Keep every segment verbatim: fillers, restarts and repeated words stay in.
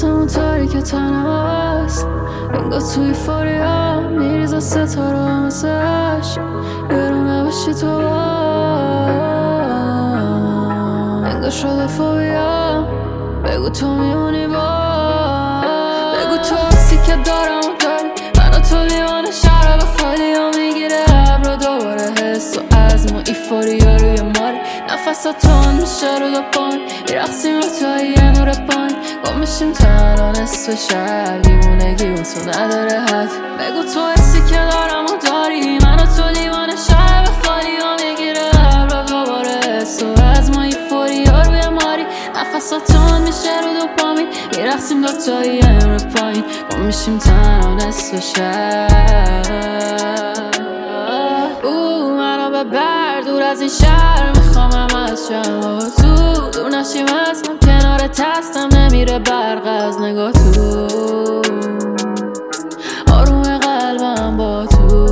آسمون تاریک تنم هست، انگار توی فوریا میریزه ستاره هم ازش، یه رو نباشی تو انگار شده فوبیا. بگو تو میمونی با، بگو تو حسی که دارم و داری، من و تو لیوان شراب خالی ها میگیره ابرا دوباره حس و عزم و ایفوریا روی ماری، نفسات تون میشه رو دو پایین، میرقصیم رو توی یه نور پایین، گم میشیم تنها نصف شب، دیوونگی و تو نداره حد. بگو تو حسی که دارم و داری، من و تو لیوان شراب خالی ها میگیره ابرا دوباره حس و عزم و ایفوریا روی ماری، نفسات تون میشه رو دو پایین، میرقصیم دو تا یه نور پایین، گم میشیم تنها نصف شب. او منو ببر دور از این شهر، میخوامم از شما تو دور نشیم از من، کنار تستم نمیره برق از نگاه تو، آروم قلبم با تو،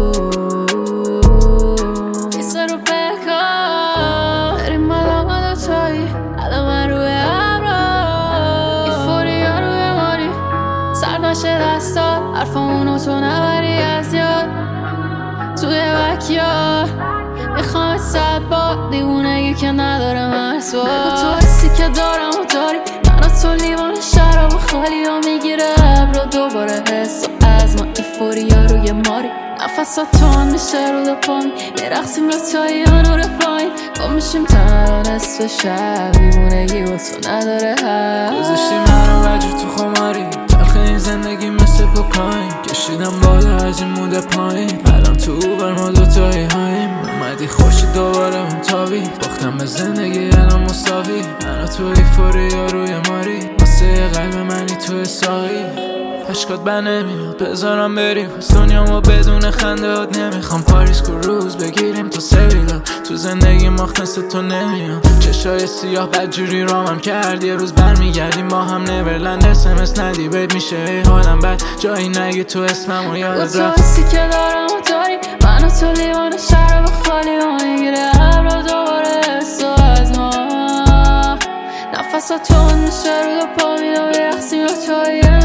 پیسه رو بکن بریم مالا دوتایی، الان من روی ابرا ایفوریا روی ماری، سر نشه دستات حرفامونو تو نبری از یاد، توی وکیا میخوام صد با دیوونگی که نداره مرسوا. بگو تو حسی که دارم و داری، من و تو لیوان شراب خالی ها میگیره ابرا دوباره حس و عزم و ایفوریا روی ماری، نفسات تون میشه رو دو پایین، میرقصیم رو تا یه نور پایین، گم میشیم تنها نصف شب، دیوونگی و تو نداره حد. گذاشتی منو وجود تو خماری، تلخ این زندگی مثل کوکائین، کشیدم بالا از این موده پایین، الان تو بر ما دوتایی هاییم، اومدی خوشی دوباره من تابی، باختم به زندگی الان مساوی، من و تو ایفوریا روی ماری، واسه قلب منی تو ساقی، عشقات بر نمیاد بذارم بریم از دنیا ما بدون خنده هات، نمیخوام پاریس کو روز بگیریم تو سویلا، تو زندگی ما خنست تو نمیاد، چشای سیاه بدجوری رامم کرد، یه روز برمیگردیم با هم نورلند، اسمس ندی بید میشه ای حالم بد، جایی نگی تو اسمم و یاد رفت. تو حسی که دارم و داری، من و تو لیوان شراب خالی ها میگیره ابرا دوباره حس و از ما، نفسات تون میشه رو دو پایین و میرقصیم رو توی